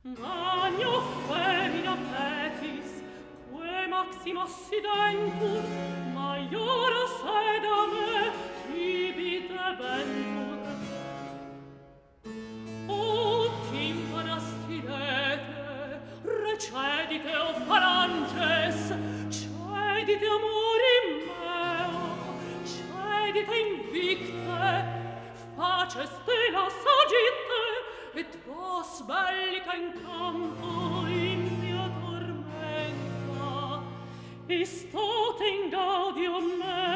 Magno femina petis, que maxima sidentur, maiora sed a me tibi debentur. O tympana stirete, recedite o phalanges, cedite amori meo, cedite invicte, faceste la sagitte, et vos bellica in campo in mia tormenta, istate in gaudio me.